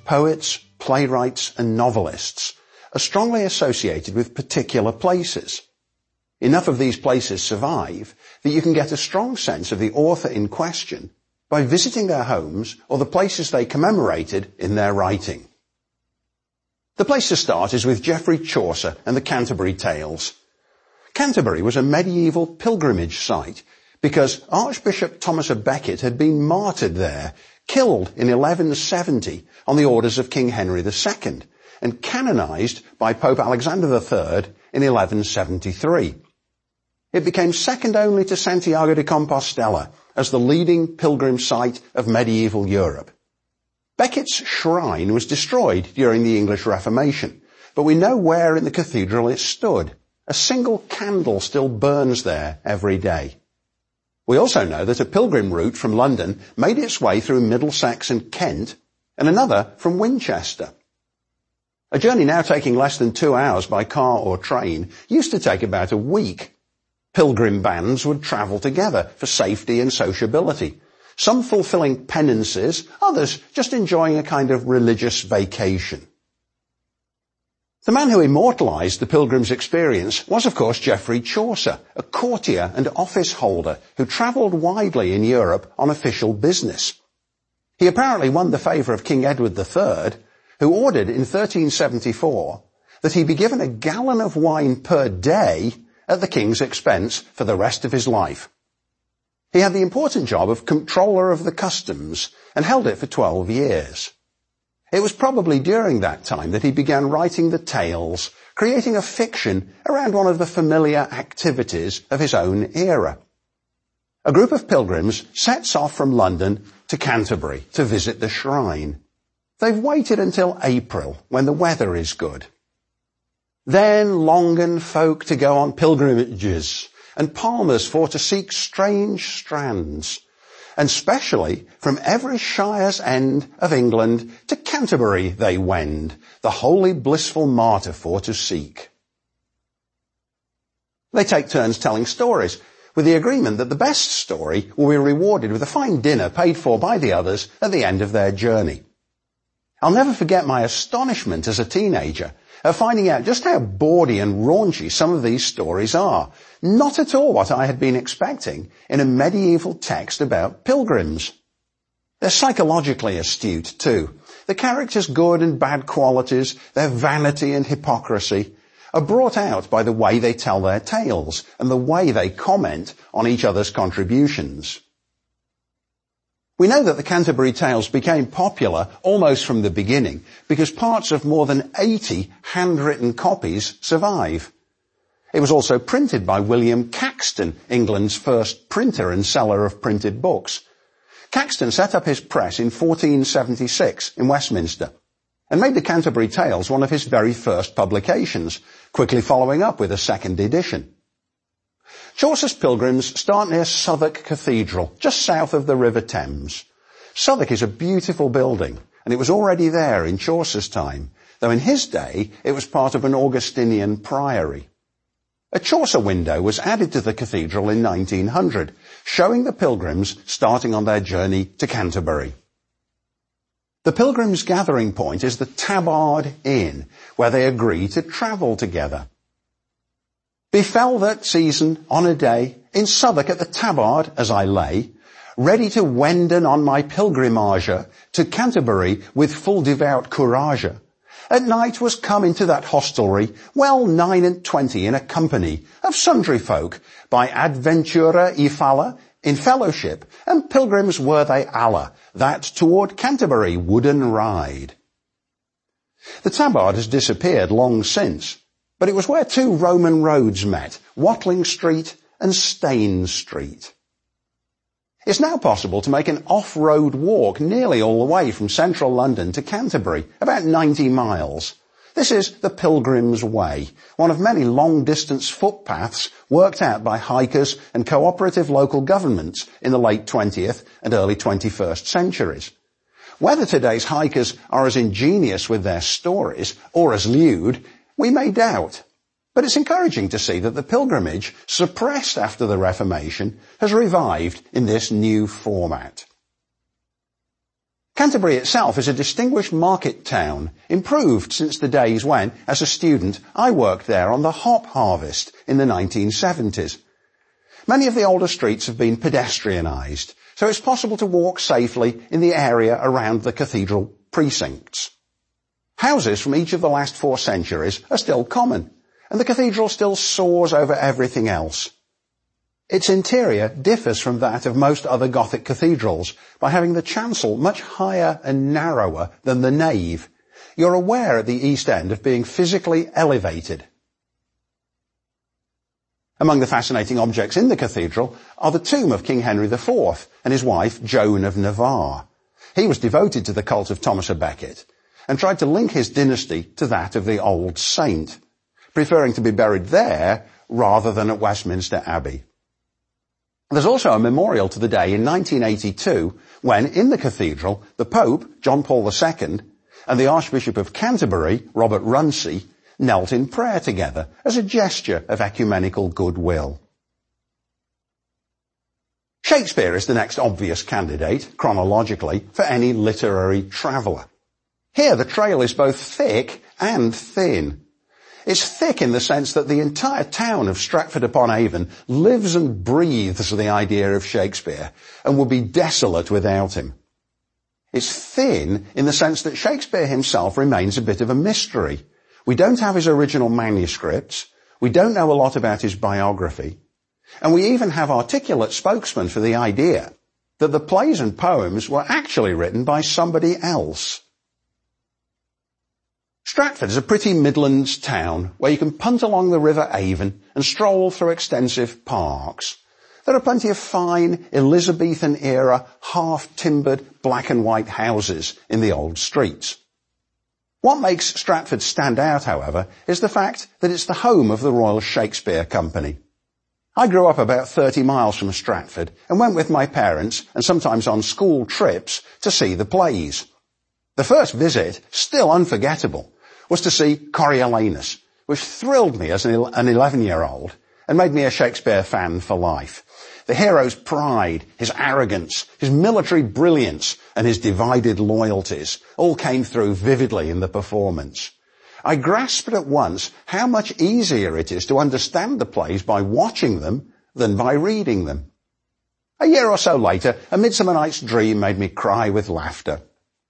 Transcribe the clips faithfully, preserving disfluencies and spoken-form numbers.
poets, playwrights and novelists are strongly associated with particular places. Enough of these places survive that you can get a strong sense of the author in question by visiting their homes or the places they commemorated in their writing. The place to start is with Geoffrey Chaucer and the Canterbury Tales. Canterbury was a medieval pilgrimage site because Archbishop Thomas à Becket had been martyred there, killed in eleven seventy on the orders of King Henry the Second, and canonized by Pope Alexander the Third in eleven seventy-three. It became second only to Santiago de Compostela as the leading pilgrim site of medieval Europe. Becket's shrine was destroyed during the English Reformation, but we know where in the cathedral it stood. A single candle still burns there every day. We also know that a pilgrim route from London made its way through Middlesex and Kent, and another from Winchester. A journey now taking less than two hours by car or train used to take about a week. Pilgrim bands would travel together for safety and sociability, some fulfilling penances, others just enjoying a kind of religious vacation. The man who immortalized the pilgrim's experience was, of course, Geoffrey Chaucer, a courtier and office holder who traveled widely in Europe on official business. He apparently won the favor of King Edward the Third, who ordered in thirteen seventy-four that he be given a gallon of wine per day at the king's expense for the rest of his life. He had the important job of Comptroller of the Customs and held it for twelve years. It was probably during that time that he began writing the tales, creating a fiction around one of the familiar activities of his own era. A group of pilgrims sets off from London to Canterbury to visit the shrine. They've waited until April, when the weather is good. Then longen folk to go on pilgrimages, and palmers for to seek strange strands, and specially from every shire's end of England to Canterbury they wend, the holy blissful martyr for to seek. They take turns telling stories, with the agreement that the best story will be rewarded with a fine dinner paid for by the others at the end of their journey. I'll never forget my astonishment as a teenager at finding out just how bawdy and raunchy some of these stories are. Not at all what I had been expecting in a medieval text about pilgrims. They're psychologically astute too. The characters' good and bad qualities, their vanity and hypocrisy, are brought out by the way they tell their tales and the way they comment on each other's contributions. We know that the Canterbury Tales became popular almost from the beginning because parts of more than eighty handwritten copies survive. It was also printed by William Caxton, England's first printer and seller of printed books. Caxton set up his press in fourteen seventy-six in Westminster and made the Canterbury Tales one of his very first publications, quickly following up with a second edition. Chaucer's pilgrims start near Southwark Cathedral, just south of the River Thames. Southwark is a beautiful building, and it was already there in Chaucer's time, though in his day it was part of an Augustinian priory. A Chaucer window was added to the cathedral in nineteen hundred, showing the pilgrims starting on their journey to Canterbury. The pilgrims' gathering point is the Tabard Inn, where they agree to travel together. Befell that season, on a day, in Southwark at the Tabard, as I lay, ready to wenden on my pilgrimage to Canterbury with full devout courage. At night was come into that hostelry, well nine and twenty in a company of sundry folk, by adventura y falla, in fellowship, and pilgrims were they alla, that toward Canterbury wooden ride. The Tabard has disappeared long since, but it was where two Roman roads met, Watling Street and Staines Street. It's now possible to make an off-road walk nearly all the way from central London to Canterbury, about ninety miles. This is the Pilgrim's Way, one of many long-distance footpaths worked out by hikers and cooperative local governments in the late twentieth and early twenty-first centuries. Whether today's hikers are as ingenious with their stories or as lewd, we may doubt. But it's encouraging to see that the pilgrimage, suppressed after the Reformation, has revived in this new format. Canterbury itself is a distinguished market town, improved since the days when, as a student, I worked there on the hop harvest in the nineteen seventies. Many of the older streets have been pedestrianised, so it's possible to walk safely in the area around the cathedral precincts. Houses from each of the last four centuries are still common, and the cathedral still soars over everything else. Its interior differs from that of most other Gothic cathedrals by having the chancel much higher and narrower than the nave. You're aware at the east end of being physically elevated. Among the fascinating objects in the cathedral are the tomb of King Henry the Fourth and his wife Joan of Navarre. He was devoted to the cult of Thomas à Becket and tried to link his dynasty to that of the old saint, preferring to be buried there rather than at Westminster Abbey. There's also a memorial to the day in nineteen eighty-two when, in the cathedral, the Pope, John Paul the Second, and the Archbishop of Canterbury, Robert Runcie, knelt in prayer together as a gesture of ecumenical goodwill. Shakespeare is the next obvious candidate, chronologically, for any literary traveller. Here the trail is both thick and thin. It's thick in the sense that the entire town of Stratford-upon-Avon lives and breathes the idea of Shakespeare and would be desolate without him. It's thin in the sense that Shakespeare himself remains a bit of a mystery. We don't have his original manuscripts, we don't know a lot about his biography, and we even have articulate spokesmen for the idea that the plays and poems were actually written by somebody else. Stratford is a pretty Midlands town where you can punt along the River Avon and stroll through extensive parks. There are plenty of fine Elizabethan-era, half-timbered black and white houses in the old streets. What makes Stratford stand out, however, is the fact that it's the home of the Royal Shakespeare Company. I grew up about thirty miles from Stratford and went with my parents, and sometimes on school trips, to see the plays. The first visit, still unforgettable, was to see Coriolanus, which thrilled me as an eleven-year-old and made me a Shakespeare fan for life. The hero's pride, his arrogance, his military brilliance, and his divided loyalties all came through vividly in the performance. I grasped at once how much easier it is to understand the plays by watching them than by reading them. A year or so later, A Midsummer Night's Dream made me cry with laughter.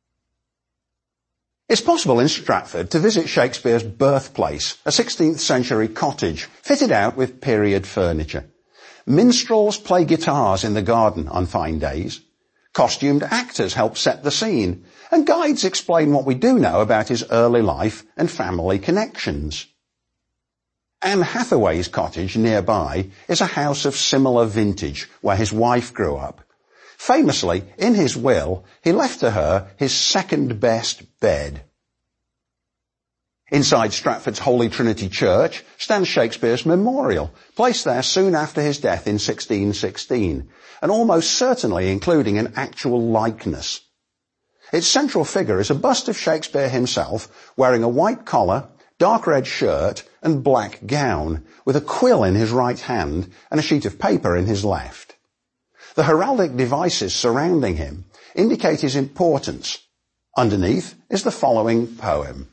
It's possible in Stratford to visit Shakespeare's birthplace, a sixteenth century cottage fitted out with period furniture. Minstrels play guitars in the garden on fine days. Costumed actors help set the scene, and guides explain what we do know about his early life and family connections. Anne Hathaway's cottage nearby is a house of similar vintage where his wife grew up. Famously, in his will, he left to her his second best bed. Inside Stratford's Holy Trinity Church stands Shakespeare's memorial, placed there soon after his death in sixteen sixteen, and almost certainly including an actual likeness. Its central figure is a bust of Shakespeare himself, wearing a white collar, dark red shirt, and black gown, with a quill in his right hand and a sheet of paper in his left. The heraldic devices surrounding him indicate his importance. Underneath is the following poem.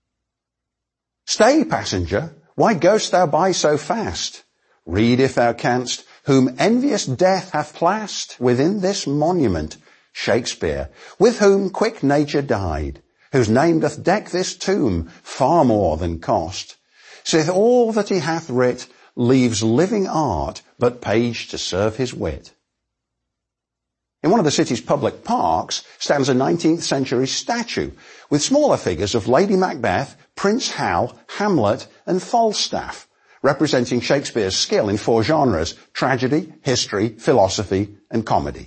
Stay, passenger, why goest thou by so fast? Read, if thou canst, whom envious death hath classed within this monument, Shakespeare, with whom quick nature died, whose name doth deck this tomb far more than cost, sith all that he hath writ leaves living art but page to serve his wit. In one of the city's public parks stands a nineteenth century statue with smaller figures of Lady Macbeth, Prince Hal, Hamlet, and Falstaff, representing Shakespeare's skill in four genres: tragedy, history, philosophy, and comedy.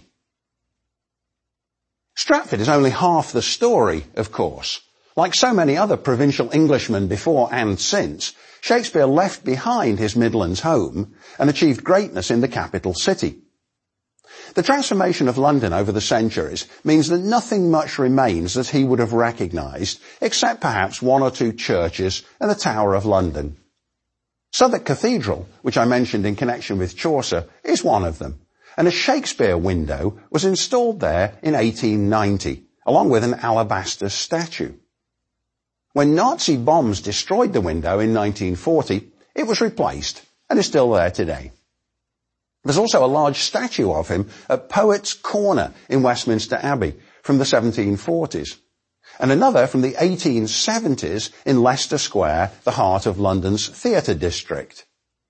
Stratford is only half the story, of course. Like so many other provincial Englishmen before and since, Shakespeare left behind his Midlands home and achieved greatness in the capital city. The transformation of London over the centuries means that nothing much remains that he would have recognised, except perhaps one or two churches and the Tower of London. Southwark Cathedral, which I mentioned in connection with Chaucer, is one of them, and a Shakespeare window was installed there in eighteen ninety, along with an alabaster statue. When Nazi bombs destroyed the window in nineteen forty, it was replaced and is still there today. There's also a large statue of him at Poets' Corner in Westminster Abbey from the seventeen forties, and another from the eighteen seventies in Leicester Square, the heart of London's theatre district.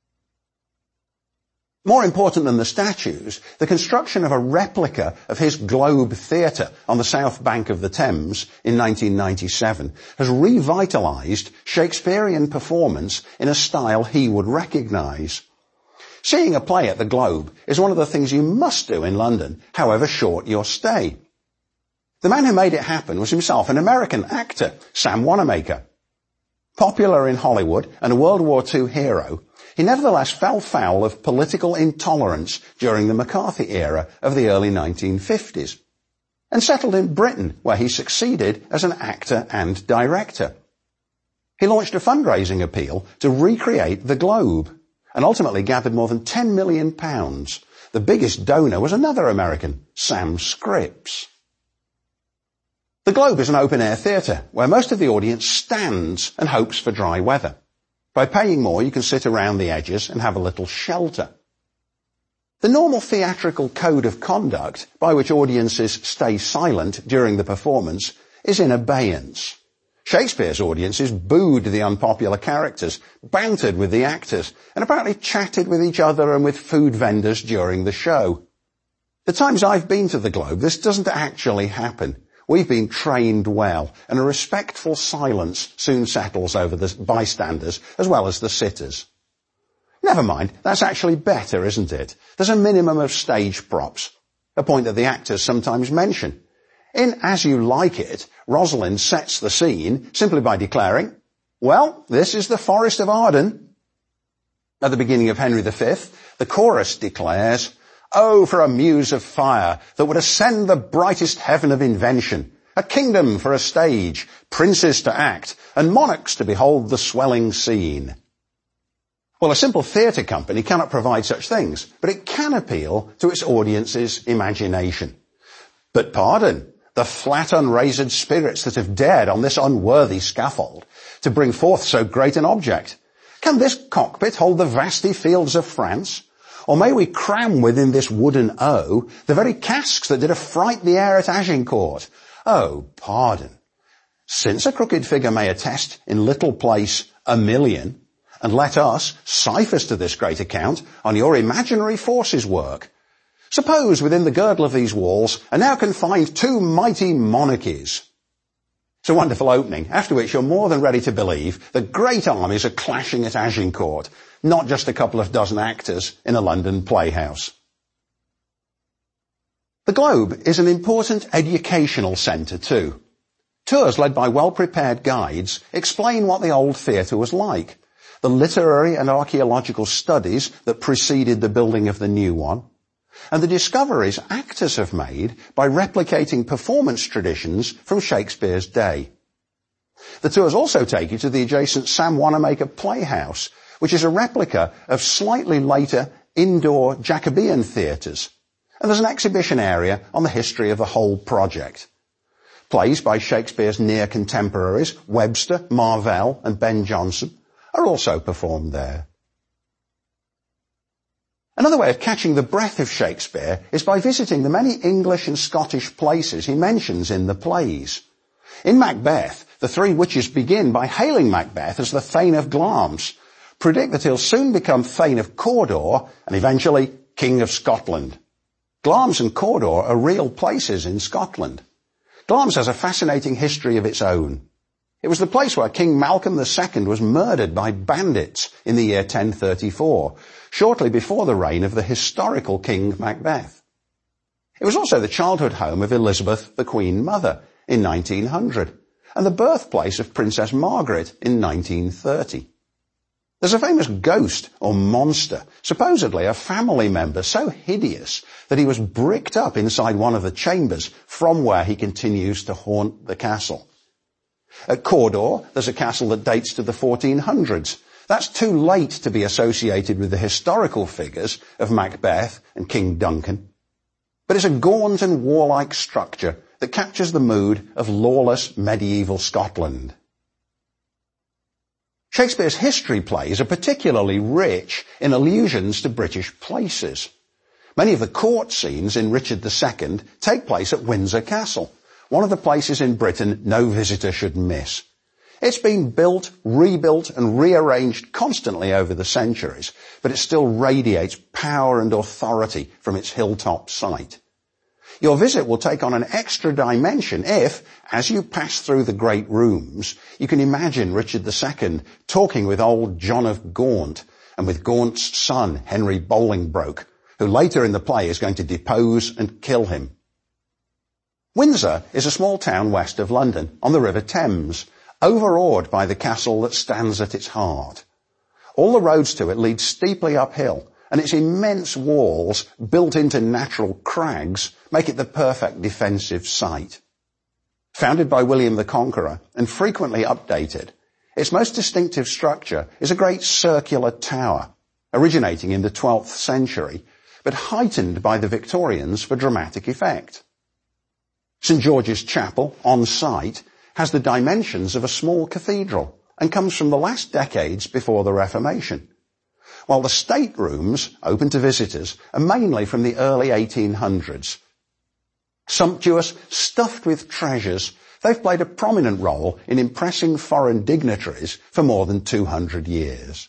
More important than the statues, the construction of a replica of his Globe Theatre on the south bank of the Thames in nineteen ninety-seven has revitalised Shakespearean performance in a style he would recognise. Seeing a play at the Globe is one of the things you must do in London, however short your stay. The man who made it happen was himself an American actor, Sam Wanamaker. Popular in Hollywood and a World War Two hero, he nevertheless fell foul of political intolerance during the McCarthy era of the early nineteen fifties, and settled in Britain, where he succeeded as an actor and director. He launched a fundraising appeal to recreate the Globe, and ultimately gathered more than ten million pounds. The biggest donor was another American, Sam Scripps. The Globe is an open-air theatre where most of the audience stands and hopes for dry weather. By paying more, you can sit around the edges and have a little shelter. The normal theatrical code of conduct by which audiences stay silent during the performance is in abeyance. Shakespeare's audiences booed the unpopular characters, bantered with the actors, and apparently chatted with each other and with food vendors during the show. The times I've been to the Globe, this doesn't actually happen. We've been trained well, and a respectful silence soon settles over the bystanders as well as the sitters. Never mind, that's actually better, isn't it? There's a minimum of stage props, a point that the actors sometimes mention. In As You Like It, Rosalind sets the scene simply by declaring, "Well, this is the Forest of Arden." At the beginning of Henry the Fifth, the chorus declares, "Oh, for a muse of fire that would ascend the brightest heaven of invention, a kingdom for a stage, princes to act, and monarchs to behold the swelling scene." Well, a simple theatre company cannot provide such things, but it can appeal to its audience's imagination. But pardon, the flat unrazed spirits that have dared on this unworthy scaffold to bring forth so great an object. Can this cockpit hold the vasty fields of France? Or may we cram within this wooden O the very casques that did affright the air at Agincourt? Oh, pardon. Since a crooked figure may attest in little place a million, and let us, ciphers to this great account, on your imaginary forces work. Suppose within the girdle of these walls are now confined two mighty monarchies. It's a wonderful opening, after which you're more than ready to believe that great armies are clashing at Agincourt, not just a couple of dozen actors in a London playhouse. The Globe is an important educational centre too. Tours led by well-prepared guides explain what the old theatre was like, the literary and archaeological studies that preceded the building of the new one, and the discoveries actors have made by replicating performance traditions from Shakespeare's day. The tours also take you to the adjacent Sam Wanamaker Playhouse, which is a replica of slightly later indoor Jacobean theatres, and there's an exhibition area on the history of the whole project. Plays by Shakespeare's near contemporaries, Webster, Marvell and Ben Jonson, are also performed there. Another way of catching the breath of Shakespeare is by visiting the many English and Scottish places he mentions in the plays. In Macbeth, the three witches begin by hailing Macbeth as the Thane of Glamis, predict that he'll soon become Thane of Cawdor, and eventually King of Scotland. Glamis and Cawdor are real places in Scotland. Glamis has a fascinating history of its own. It was the place where King Malcolm the Second was murdered by bandits in the year ten thirty-four, shortly before the reign of the historical King Macbeth. It was also the childhood home of Elizabeth, the Queen Mother, in nineteen hundred, and the birthplace of Princess Margaret in nineteen thirty. There's a famous ghost or monster, supposedly a family member so hideous that he was bricked up inside one of the chambers from where he continues to haunt the castle. At Cawdor, there's a castle that dates to the fourteen hundreds. That's too late to be associated with the historical figures of Macbeth and King Duncan. But it's a gaunt and warlike structure that captures the mood of lawless medieval Scotland. Shakespeare's history plays are particularly rich in allusions to British places. Many of the court scenes in Richard the Second take place at Windsor Castle, one of the places in Britain no visitor should miss. It's been built, rebuilt and rearranged constantly over the centuries, but it still radiates power and authority from its hilltop site. Your visit will take on an extra dimension if, as you pass through the great rooms, you can imagine Richard the Second talking with old John of Gaunt and with Gaunt's son, Henry Bolingbroke, who later in the play is going to depose and kill him. Windsor is a small town west of London, on the River Thames, overawed by the castle that stands at its heart. All the roads to it lead steeply uphill, and its immense walls, built into natural crags, make it the perfect defensive site. Founded by William the Conqueror and frequently updated, its most distinctive structure is a great circular tower, originating in the twelfth century, but heightened by the Victorians for dramatic effect. Saint George's Chapel, on site, has the dimensions of a small cathedral and comes from the last decades before the Reformation, while the staterooms, open to visitors, are mainly from the early eighteen hundreds. Sumptuous, stuffed with treasures, they've played a prominent role in impressing foreign dignitaries for more than two hundred years.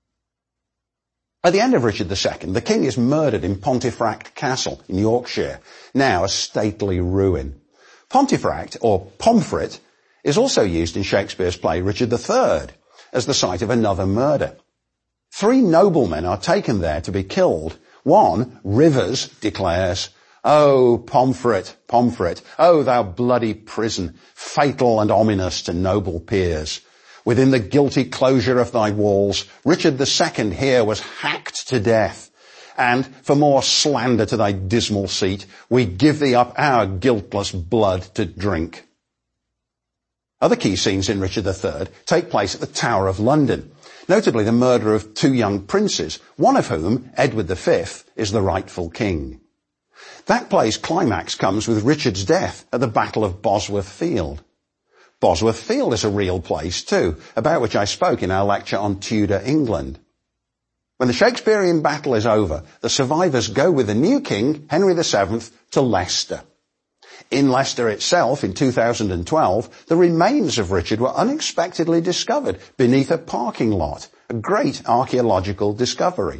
At the end of Richard the Second, the king is murdered in Pontefract Castle in Yorkshire, now a stately ruin. Pontefract, or Pomfret, is also used in Shakespeare's play Richard the Third as the site of another murder. Three noblemen are taken there to be killed. One, Rivers, declares, "Oh, Pomfret, Pomfret, oh, thou bloody prison, fatal and ominous to noble peers. Within the guilty closure of thy walls, Richard the Second here was hacked to death. And for more slander to thy dismal seat, we give thee up our guiltless blood to drink." Other key scenes in Richard the Third take place at the Tower of London, notably the murder of two young princes, one of whom, Edward the Fifth, is the rightful king. That play's climax comes with Richard's death at the Battle of Bosworth Field. Bosworth Field is a real place too, about which I spoke in our lecture on Tudor England. When the Shakespearean battle is over, the survivors go with the new king, Henry the Seventh, to Leicester. In Leicester itself, in two thousand twelve, the remains of Richard were unexpectedly discovered beneath a parking lot, a great archaeological discovery.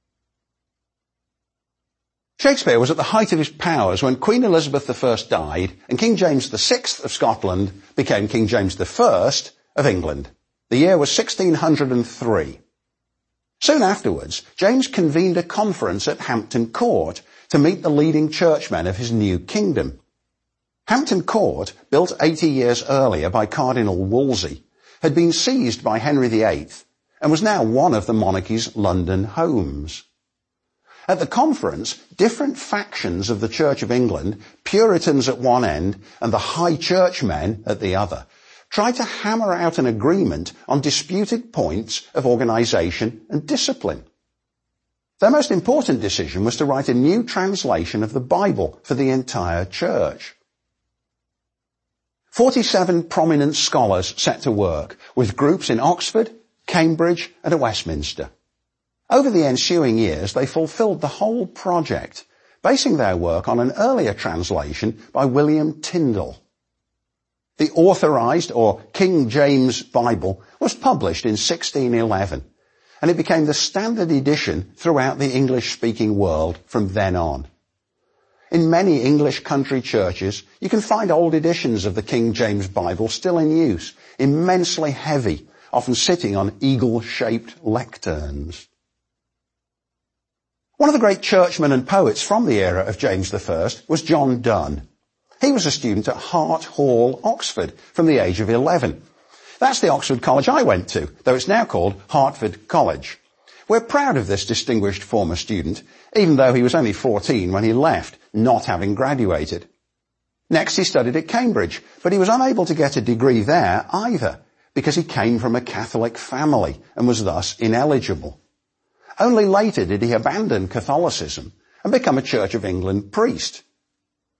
Shakespeare was at the height of his powers when Queen Elizabeth the First died and King James the Sixth of Scotland became King James the First of England. The year was sixteen hundred three. Soon afterwards, James convened a conference at Hampton Court to meet the leading churchmen of his new kingdom. Hampton Court, built eighty years earlier by Cardinal Wolsey, had been seized by Henry the Eighth and was now one of the monarchy's London homes. At the conference, different factions of the Church of England, Puritans at one end and the High Churchmen at the other, tried to hammer out an agreement on disputed points of organisation and discipline. Their most important decision was to write a new translation of the Bible for the entire church. Forty-seven prominent scholars set to work, with groups in Oxford, Cambridge and at Westminster. Over the ensuing years, they fulfilled the whole project, basing their work on an earlier translation by William Tyndale. The Authorized, or King James Bible, was published in sixteen eleven, and it became the standard edition throughout the English-speaking world from then on. In many English country churches, you can find old editions of the King James Bible still in use, immensely heavy, often sitting on eagle-shaped lecterns. One of the great churchmen and poets from the era of James the First was John Donne. He was a student at Hart Hall, Oxford, from the age of eleven. That's the Oxford College I went to, though it's now called Hertford College. We're proud of this distinguished former student, even though he was only fourteen when he left, not having graduated. Next he studied at Cambridge, but he was unable to get a degree there either, because he came from a Catholic family and was thus ineligible. Only later did he abandon Catholicism and become a Church of England priest.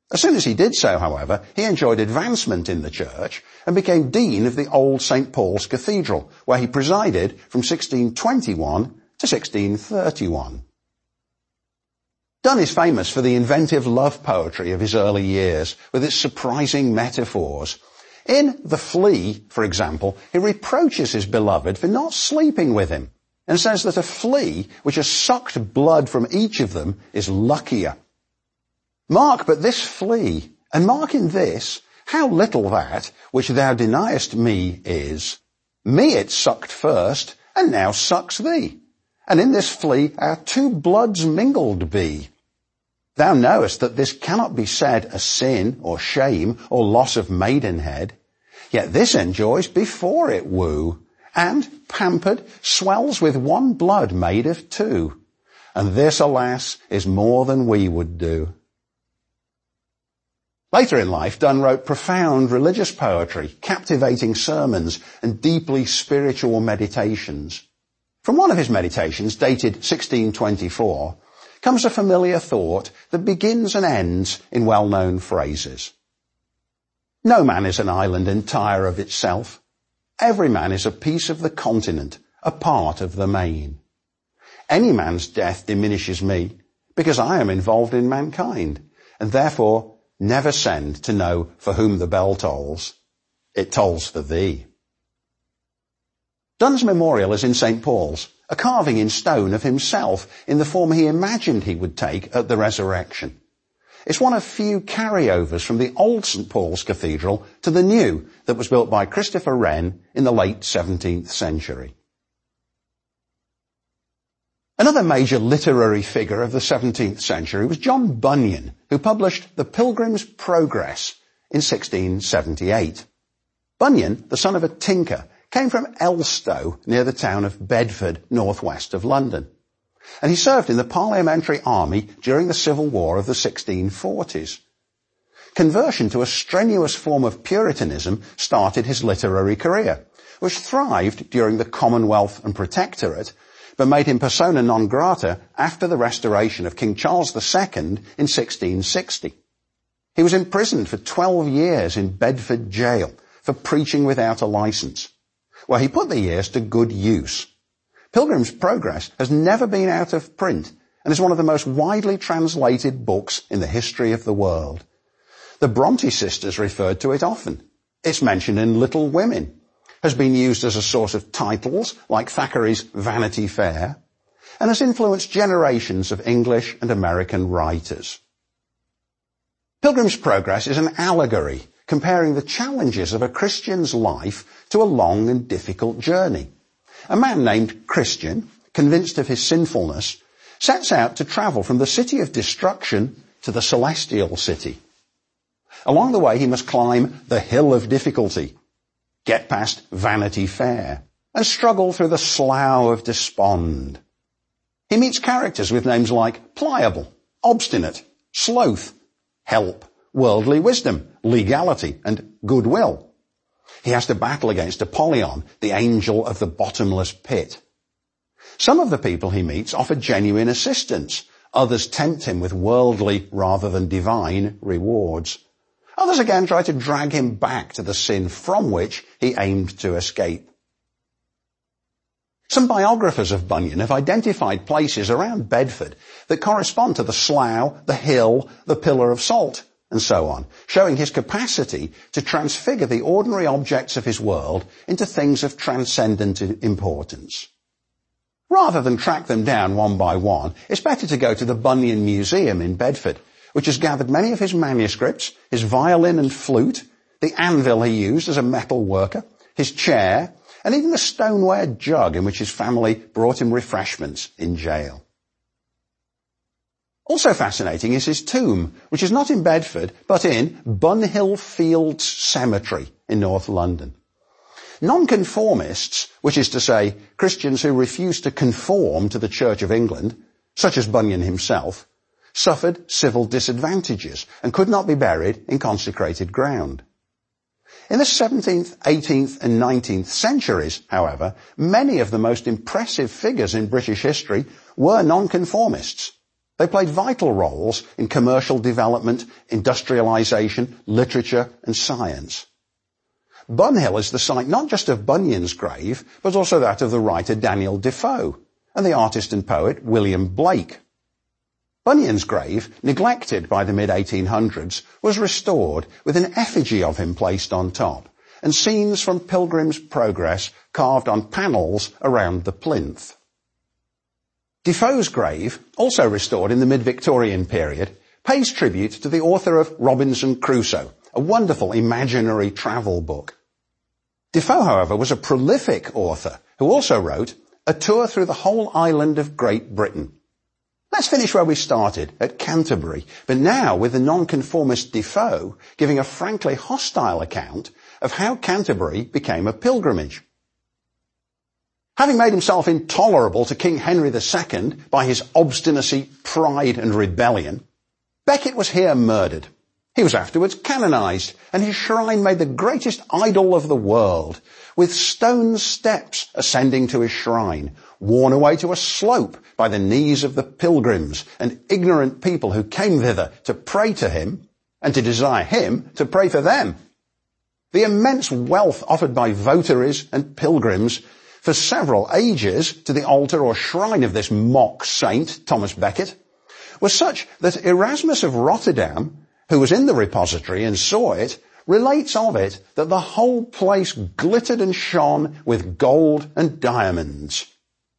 As soon as he did so, however, he enjoyed advancement in the church and became dean of the old Saint Paul's Cathedral, where he presided from sixteen twenty-one to sixteen thirty-one. Donne is famous for the inventive love poetry of his early years, with its surprising metaphors. In The Flea, for example, he reproaches his beloved for not sleeping with him, and says that a flea which has sucked blood from each of them is luckier. Mark but this flea, and mark in this, how little that which thou deniest me is. Me it sucked first, and now sucks thee. And in this flea our two bloods mingled be. Thou knowest that this cannot be said a sin, or shame, or loss of maidenhead. Yet this enjoys before it woo, and, pampered, swells with one blood made of two. And this, alas, is more than we would do. Later in life, Donne wrote profound religious poetry, captivating sermons, and deeply spiritual meditations. From one of his meditations, dated sixteen twenty-four, comes a familiar thought that begins and ends in well-known phrases. No man is an island entire of itself. Every man is a piece of the continent, a part of the main. Any man's death diminishes me, because I am involved in mankind, and therefore never send to know for whom the bell tolls. It tolls for thee. Donne's memorial is in Saint Paul's, a carving in stone of himself in the form he imagined he would take at the resurrection. It's one of few carryovers from the old Saint Paul's Cathedral to the new that was built by Christopher Wren in the late seventeenth century. Another major literary figure of the seventeenth century was John Bunyan, who published The Pilgrim's Progress in sixteen seventy-eight. Bunyan, the son of a tinker, came from Elstow, near the town of Bedford, northwest of London. And he served in the Parliamentary Army during the Civil War of the sixteen forties. Conversion to a strenuous form of Puritanism started his literary career, which thrived during the Commonwealth and Protectorate, but made him persona non grata after the restoration of King Charles the Second in sixteen sixty. He was imprisoned for twelve years in Bedford jail for preaching without a license, where he put the years to good use. Pilgrim's Progress has never been out of print and is one of the most widely translated books in the history of the world. The Bronte sisters referred to it often. It's mentioned in Little Women, has been used as a source of titles like Thackeray's Vanity Fair, and has influenced generations of English and American writers. Pilgrim's Progress is an allegory comparing the challenges of a Christian's life to a long and difficult journey. A man named Christian, convinced of his sinfulness, sets out to travel from the city of destruction to the celestial city. Along the way, he must climb the hill of difficulty, get past Vanity Fair, and struggle through the slough of despond. He meets characters with names like Pliable, Obstinate, Sloth, Help, Worldly Wisdom, Legality, and Goodwill. He has to battle against Apollyon, the angel of the bottomless pit. Some of the people he meets offer genuine assistance. Others tempt him with worldly rather than divine rewards. Others again try to drag him back to the sin from which he aimed to escape. Some biographers of Bunyan have identified places around Bedford that correspond to the slough, the hill, the pillar of salt, and so on, showing his capacity to transfigure the ordinary objects of his world into things of transcendent importance. Rather than track them down one by one, it's better to go to the Bunyan Museum in Bedford, which has gathered many of his manuscripts, his violin and flute, the anvil he used as a metal worker, his chair, and even the stoneware jug in which his family brought him refreshments in jail. Also fascinating is his tomb, which is not in Bedford, but in Bunhill Fields Cemetery in North London. Nonconformists, which is to say Christians who refused to conform to the Church of England, such as Bunyan himself, suffered civil disadvantages and could not be buried in consecrated ground. In the seventeenth, eighteenth and nineteenth centuries, however, many of the most impressive figures in British history were nonconformists. They played vital roles in commercial development, industrialization, literature, and science. Bunhill is the site not just of Bunyan's grave, but also that of the writer Daniel Defoe and the artist and poet William Blake. Bunyan's grave, neglected by the mid eighteen hundreds, was restored with an effigy of him placed on top and scenes from Pilgrim's Progress carved on panels around the plinth. Defoe's grave, also restored in the mid-Victorian period, pays tribute to the author of Robinson Crusoe, a wonderful imaginary travel book. Defoe, however, was a prolific author who also wrote A Tour Through the Whole Island of Great Britain. Let's finish where we started, at Canterbury, but now with the nonconformist Defoe giving a frankly hostile account of how Canterbury became a pilgrimage. Having made himself intolerable to King Henry the Second by his obstinacy, pride and rebellion, Becket was here murdered. He was afterwards canonized, and his shrine made the greatest idol of the world, with stone steps ascending to his shrine, worn away to a slope by the knees of the pilgrims and ignorant people who came thither to pray to him, and to desire him to pray for them. The immense wealth offered by votaries and pilgrims for several ages to the altar or shrine of this mock saint, Thomas Becket, was such that Erasmus of Rotterdam, who was in the repository and saw it, relates of it that the whole place glittered and shone with gold and diamonds.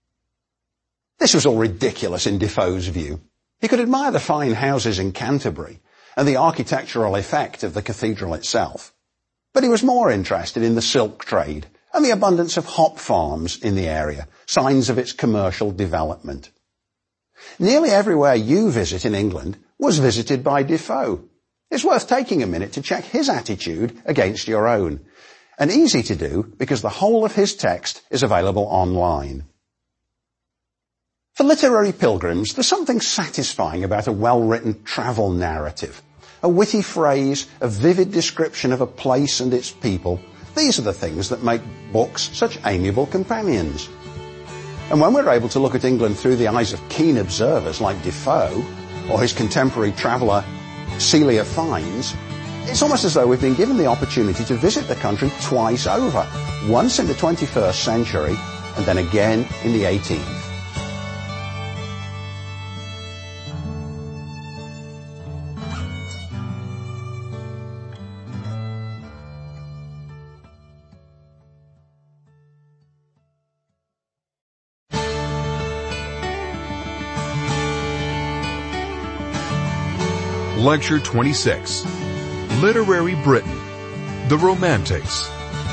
This was all ridiculous in Defoe's view. He could admire the fine houses in Canterbury and the architectural effect of the cathedral itself, but he was more interested in the silk trade and the abundance of hop farms in the area, signs of its commercial development. Nearly everywhere you visit in England was visited by Defoe. It's worth taking a minute to check his attitude against your own, and easy to do because the whole of his text is available online. For literary pilgrims, there's something satisfying about a well-written travel narrative, a witty phrase, a vivid description of a place and its people. These are the things that make books such amiable companions. And when we're able to look at England through the eyes of keen observers like Defoe, or his contemporary traveller Celia Fiennes, it's almost as though we've been given the opportunity to visit the country twice over, once in the twenty-first century and then again in the eighteenth. Lecture twenty-six, Literary Britain, The Romantics.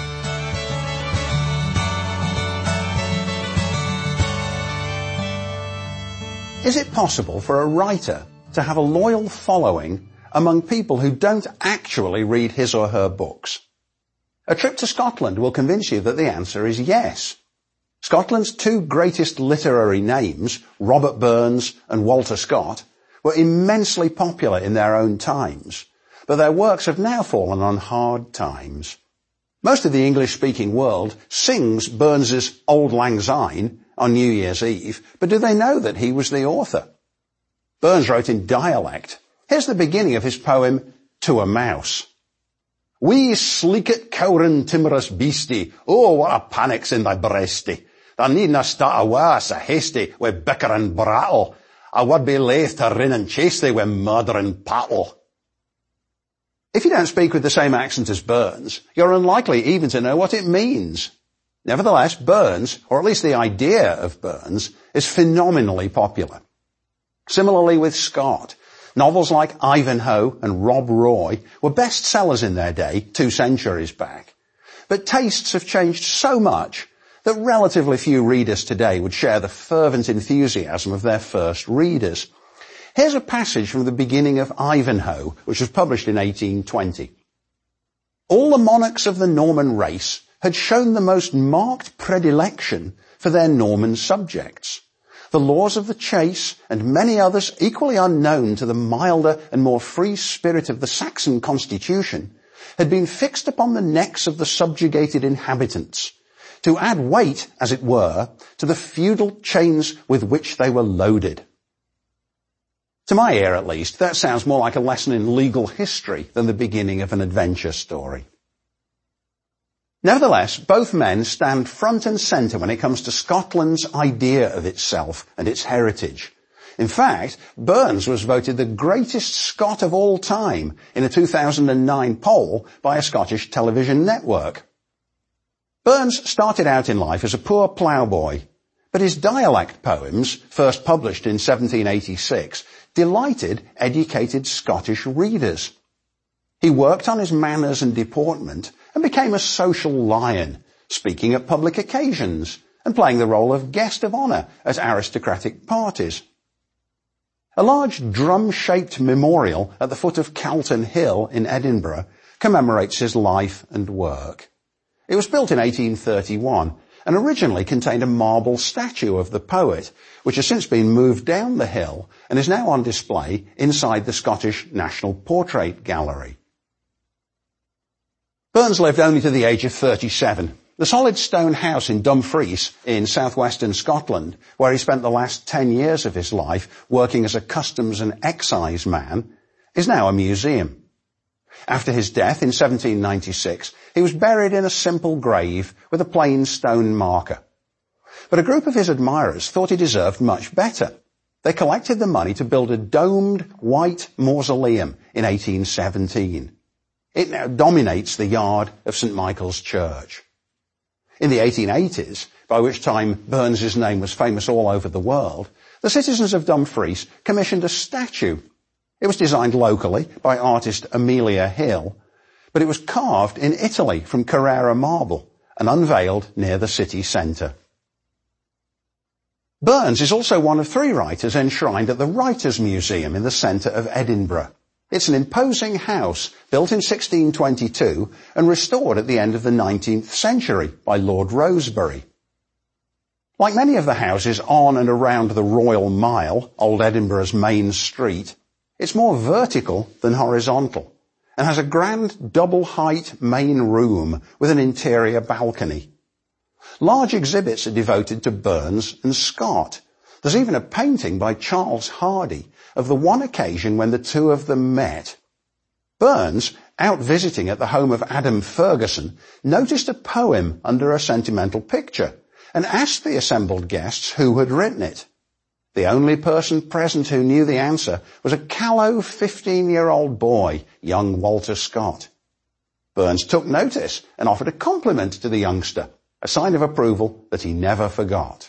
Is it possible for a writer to have a loyal following among people who don't actually read his or her books? A trip to Scotland will convince you that the answer is yes. Scotland's two greatest literary names, Robert Burns and Walter Scott, were immensely popular in their own times, but their works have now fallen on hard times. Most of the English-speaking world sings Burns's Auld Lang Syne on New Year's Eve, but do they know that he was the author? Burns wrote in dialect. Here's the beginning of his poem, To a Mouse. Wee sleeket cowrin timorous beastie, oh, what a panic's in thy breastie. Thou needna start awa so hasty wi' bicker and brattle. I would be laith to rin and chase thee with murder and pattle. If you don't speak with the same accent as Burns, you're unlikely even to know what it means. Nevertheless, Burns, or at least the idea of Burns, is phenomenally popular. Similarly with Scott, novels like Ivanhoe and Rob Roy were bestsellers in their day, two centuries back. But tastes have changed so much that relatively few readers today would share the fervent enthusiasm of their first readers. Here's a passage from the beginning of Ivanhoe, which was published in eighteen twenty. All the monarchs of the Norman race had shown the most marked predilection for their Norman subjects. The laws of the chase and many others equally unknown to the milder and more free spirit of the Saxon constitution had been fixed upon the necks of the subjugated inhabitants, to add weight, as it were, to the feudal chains with which they were loaded. To my ear, at least, that sounds more like a lesson in legal history than the beginning of an adventure story. Nevertheless, both men stand front and centre when it comes to Scotland's idea of itself and its heritage. In fact, Burns was voted the greatest Scot of all time in a two thousand nine poll by a Scottish television network. Burns started out in life as a poor ploughboy, but his dialect poems, first published in seventeen eighty-six, delighted educated Scottish readers. He worked on his manners and deportment and became a social lion, speaking at public occasions and playing the role of guest of honour at aristocratic parties. A large drum-shaped memorial at the foot of Calton Hill in Edinburgh commemorates his life and work. It was built in eighteen thirty-one and originally contained a marble statue of the poet, which has since been moved down the hill and is now on display inside the Scottish National Portrait Gallery. Burns lived only to the age of thirty-seven. The solid stone house in Dumfries in southwestern Scotland, where he spent the last ten years of his life working as a customs and excise man, is now a museum. After his death in seventeen ninety-six, he was buried in a simple grave with a plain stone marker. But a group of his admirers thought he deserved much better. They collected the money to build a domed white mausoleum in eighteen seventeen. It now dominates the yard of Saint Michael's Church. In the eighteen eighties, by which time Burns's name was famous all over the world, the citizens of Dumfries commissioned a statue. It was designed locally by artist Amelia Hill, but it was carved in Italy from Carrara marble and unveiled near the city centre. Burns is also one of three writers enshrined at the Writers' Museum in the centre of Edinburgh. It's an imposing house built in sixteen twenty-two and restored at the end of the nineteenth century by Lord Rosebery. Like many of the houses on and around the Royal Mile, Old Edinburgh's main street, it's more vertical than horizontal and has a grand double-height main room with an interior balcony. Large exhibits are devoted to Burns and Scott. There's even a painting by Charles Hardy of the one occasion when the two of them met. Burns, out visiting at the home of Adam Ferguson, noticed a poem under a sentimental picture and asked the assembled guests who had written it. The only person present who knew the answer was a callow fifteen-year-old boy, young Walter Scott. Burns took notice and offered a compliment to the youngster, a sign of approval that he never forgot.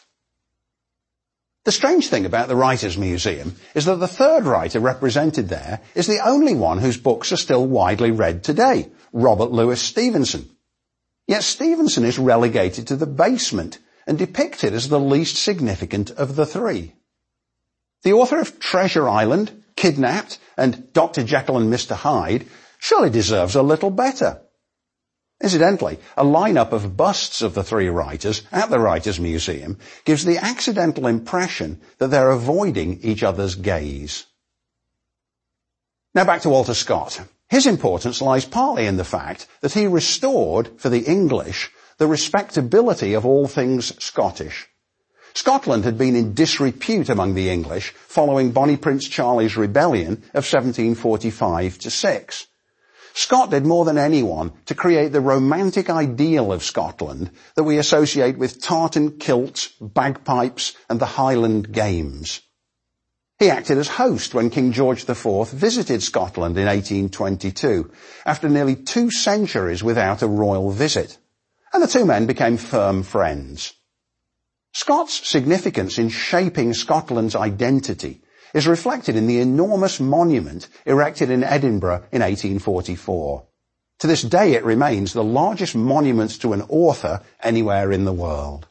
The strange thing about the Writers' Museum is that the third writer represented there is the only one whose books are still widely read today, Robert Louis Stevenson. Yet Stevenson is relegated to the basement and depicted as the least significant of the three. The author of Treasure Island, Kidnapped, and Doctor Jekyll and Mister Hyde surely deserves a little better. Incidentally, a lineup of busts of the three writers at the Writers' Museum gives the accidental impression that they're avoiding each other's gaze. Now back to Walter Scott. His importance lies partly in the fact that he restored, for the English, the respectability of all things Scottish. Scotland had been in disrepute among the English following Bonnie Prince Charlie's rebellion of seventeen forty-five to six. Scott did more than anyone to create the romantic ideal of Scotland that we associate with tartan kilts, bagpipes, and the Highland Games. He acted as host when King George the Fourth visited Scotland in eighteen twenty-two, after nearly two centuries without a royal visit, and the two men became firm friends. Scott's significance in shaping Scotland's identity is reflected in the enormous monument erected in Edinburgh in eighteen forty-four. To this day it remains the largest monument to an author anywhere in the world.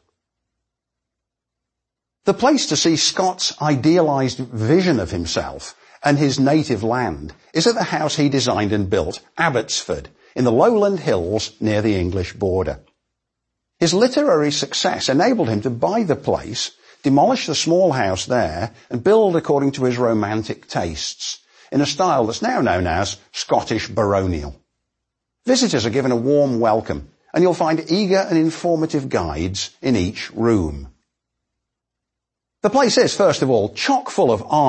The place to see Scott's idealized vision of himself and his native land is at the house he designed and built, Abbotsford, in the lowland hills near the English border. His literary success enabled him to buy the place, demolish the small house there, and build according to his romantic tastes, in a style that's now known as Scottish baronial. Visitors are given a warm welcome, and you'll find eager and informative guides in each room. The place is, first of all, chock full of armour,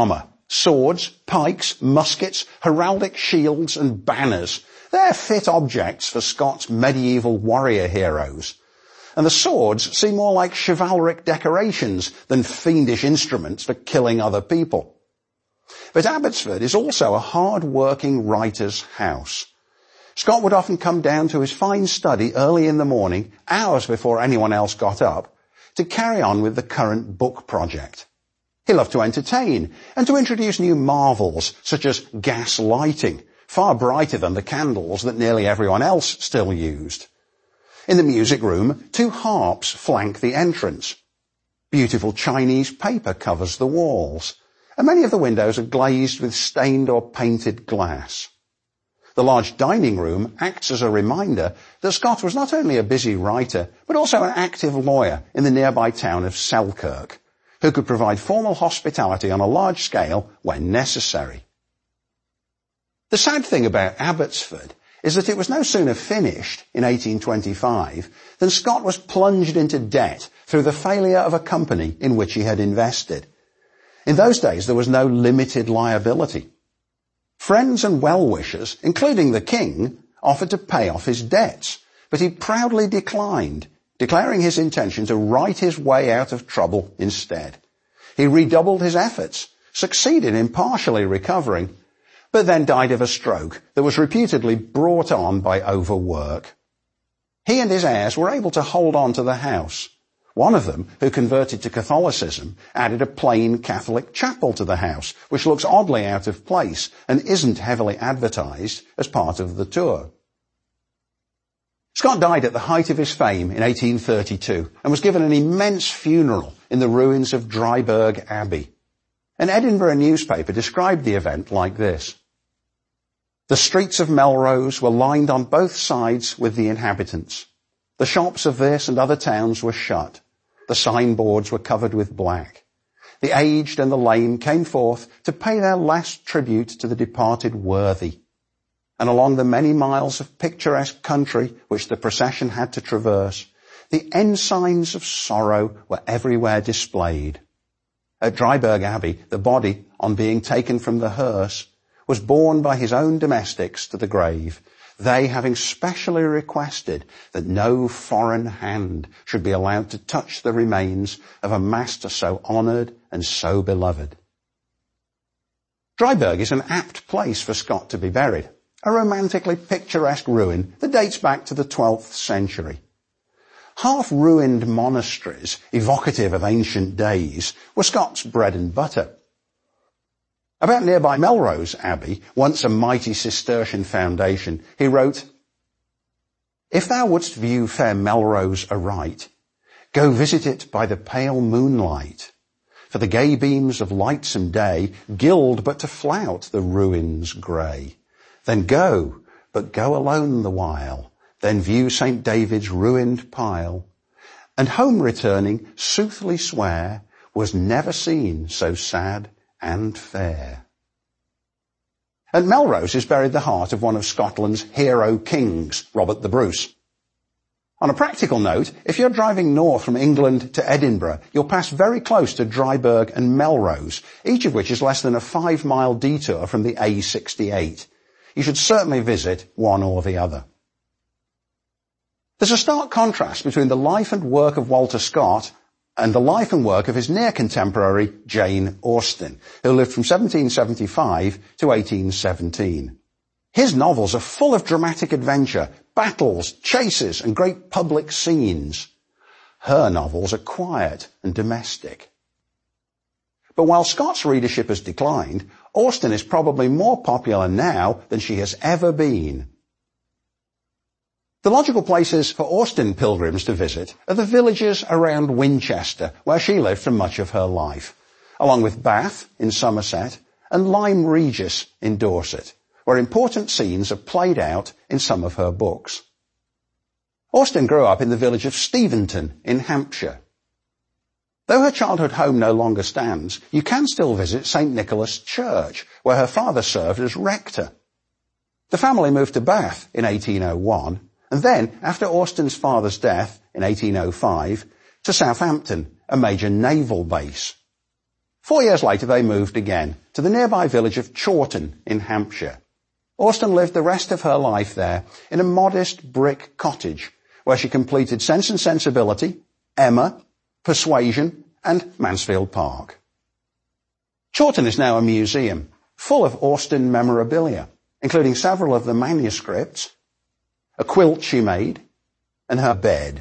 Swords, pikes, muskets, heraldic shields and banners. They're fit objects for Scott's medieval warrior heroes. And the swords seem more like chivalric decorations than fiendish instruments for killing other people. But Abbotsford is also a hard-working writer's house. Scott would often come down to his fine study early in the morning, hours before anyone else got up, to carry on with the current book project. He loved to entertain and to introduce new marvels such as gas lighting, far brighter than the candles that nearly everyone else still used. In the music room, two harps flank the entrance. Beautiful Chinese paper covers the walls, and many of the windows are glazed with stained or painted glass. The large dining room acts as a reminder that Scott was not only a busy writer, but also an active lawyer in the nearby town of Selkirk, who could provide formal hospitality on a large scale when necessary. The sad thing about Abbotsford is that it was no sooner finished in eighteen twenty-five than Scott was plunged into debt through the failure of a company in which he had invested. In those days, there was no limited liability. Friends and well-wishers, including the king, offered to pay off his debts, but he proudly declined, declaring his intention to write his way out of trouble instead. He redoubled his efforts, succeeded in partially recovering, but then died of a stroke that was reputedly brought on by overwork. He and his heirs were able to hold on to the house. One of them, who converted to Catholicism, added a plain Catholic chapel to the house, which looks oddly out of place and isn't heavily advertised as part of the tour. Scott died at the height of his fame in eighteen thirty-two and was given an immense funeral in the ruins of Dryburgh Abbey. An Edinburgh newspaper described the event like this. The streets of Melrose were lined on both sides with the inhabitants. The shops of this and other towns were shut. The signboards were covered with black. The aged and the lame came forth to pay their last tribute to the departed worthy. And along the many miles of picturesque country which the procession had to traverse, the ensigns of sorrow were everywhere displayed. At Dryburgh Abbey, the body, on being taken from the hearse, was borne by his own domestics to the grave, they having specially requested that no foreign hand should be allowed to touch the remains of a master so honoured and so beloved. Dryburgh is an apt place for Scott to be buried, a romantically picturesque ruin that dates back to the twelfth century. Half-ruined monasteries, evocative of ancient days, were Scott's bread and butter. About nearby Melrose Abbey, once a mighty Cistercian foundation, he wrote, "If thou wouldst view fair Melrose aright, go visit it by the pale moonlight, for the gay beams of lightsome day gild but to flout the ruins grey. Then go, but go alone the while, then view Saint David's ruined pile, and home returning soothly swear was never seen so sad and fair." At Melrose is buried the heart of one of Scotland's hero kings, Robert the Bruce. On a practical note, if you're driving north from England to Edinburgh, you'll pass very close to Dryburgh and Melrose, each of which is less than a five-mile detour from the A sixty-eight. You should certainly visit one or the other. There's a stark contrast between the life and work of Walter Scott and the life and work of his near contemporary Jane Austen, who lived from seventeen seventy-five to eighteen seventeen. His novels are full of dramatic adventure, battles, chases, and great public scenes. Her novels are quiet and domestic. But while Scott's readership has declined, Austen is probably more popular now than she has ever been. The logical places for Austen pilgrims to visit are the villages around Winchester, where she lived for much of her life, along with Bath in Somerset and Lyme Regis in Dorset, where important scenes are played out in some of her books. Austen grew up in the village of Steventon in Hampshire. Though her childhood home no longer stands, you can still visit Saint Nicholas Church, where her father served as rector. The family moved to Bath in eighteen oh one, and then, after Austen's father's death in eighteen oh five, to Southampton, a major naval base. Four years later they moved again to the nearby village of Chawton in Hampshire. Austen lived the rest of her life there in a modest brick cottage where she completed Sense and Sensibility, Emma, Persuasion and Mansfield Park. Chawton is now a museum full of Austen memorabilia, including several of the manuscripts, a quilt she made, and her bed.